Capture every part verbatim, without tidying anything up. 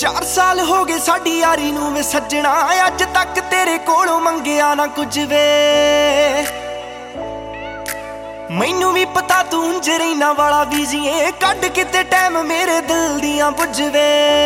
चार साल हो गए साडी यारी नूं वे सज्जणा, अज तक तेरे कोलों मंगिया ना कुछ वे। मैनू भी पता तू उंज रहीना वाला बिजी ऐ, कड किते टाइम मेरे दिल दियां बुझवे।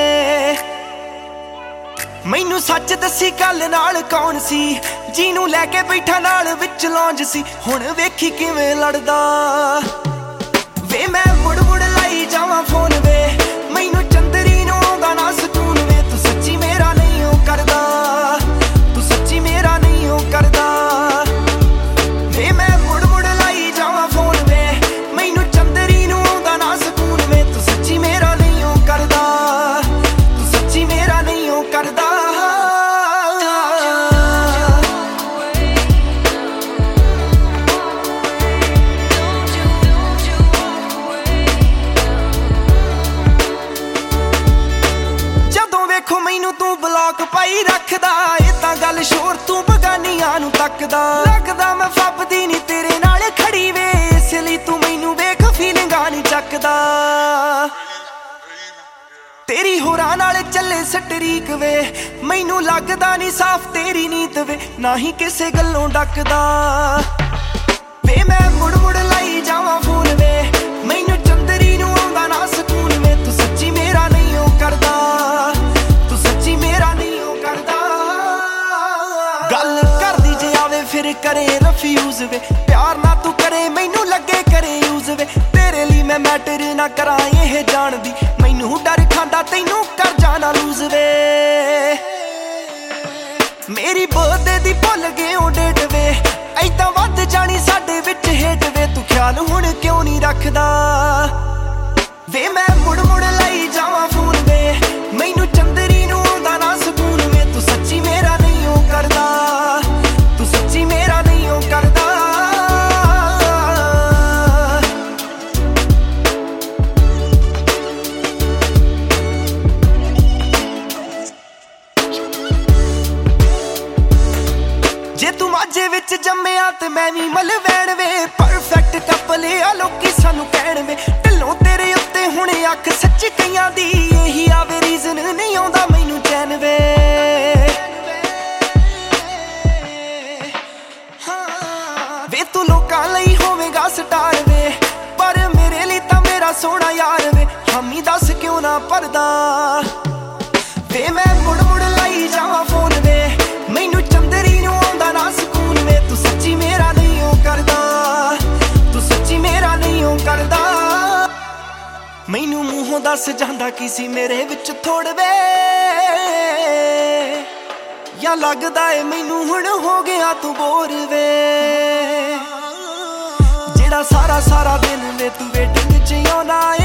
मैनू सच दसी गल नाल कौन सी, जिनू लैके बैठा नाल विच लौंज सी। हुण वेखी किवें लड़दा वे, मैं मुड़ मुड़ लाई जावां फोन वे, मैनू चंदरी नूं आउंदा ना सकून वे। तू सच्ची मेरा नहीं हो करदा, तू सच्ची मेरा नहीं हो करदा वे। मैं मुड़ मुड़ लाई जावां फोन वे, मैनू चंदरी नूं आउंदा ना सकून वे। तू सच्ची मेरा नहीं हो करदा, तू सच्ची मेरा नहीं हो करदा। देखो मैनू तू ब्लॉक पाई रखदा, इदां गल शोर तू बगानियां नू तकदा। लगदा मैं फबदी नी तेरे नाल खड़ी वे, इसलिए तू मैनू वेख फीलिंगां नी चकदा। तेरी होरां नाल चले सटरीक वे, मैनू लगदा नी साफ तेरी नीत वे, ना ही किसे गल्लों डकदा वे। मैं मुड़ मुड़ लाई जावां फोन वे, मैनू चंदरी नू आउंदा ना सकून वे। तू सच्ची मेरा नहीं हो करदा, गल कर दी जे आवे फिर करे रफ्यूज वे। प्यार ना तू करे मैनू लगे करे यूज वे। तेरे लिए मैं मैटर ना करा ये जान दी, मैनू डर खांदा तैनू कर जाना लूज वे। मेरी बर्थडे दी भुल गए ओ डेट वे, ऐदां वध जानी साडे विच हेट वे। तू ख्याल हुण क्यों नहीं रखदा वे। मैं मुड़ मुड़ लाई जावां फोन वे, मैनू चंदरी नू आउंदा ना सकून वे। तू सच्ची मेरा नहीं हो करदा, तू सच्ची मेरा नहीं हो करदा। जे तू माझे विच जम्मिया ते मैं भी मलवैण वे, परफेक्ट कपल आ लोकी सानू कहण वे। ढिल्लों तेरे उत्ते हुण अख सच्ची कईयां दी, यही आवे रीजन नहीं आउंदा मैनू चैन वे। वे तू लोकां लई होवेगा स्टार वे, पर मेरे लिए तां मेरा सोहना यार वे। हामी दस क्यों ना परदा वे। मैं मुड़ मुड़ लाई जावां फोन वे, मैनू चंदरी नू आउंदा ना सकून वे। तू सच्ची मेरा नहीं हो करदा, तू सच्ची मेरा नहीं हो करदा। मैनू मूहों दस जांदा किसी मेरे विच थोड़ वे, या लगदा ए मैनू हुण हो गया तू बोर वे। जेड़ा सारा सारा दिन वे तू वेटिंग च आउंदा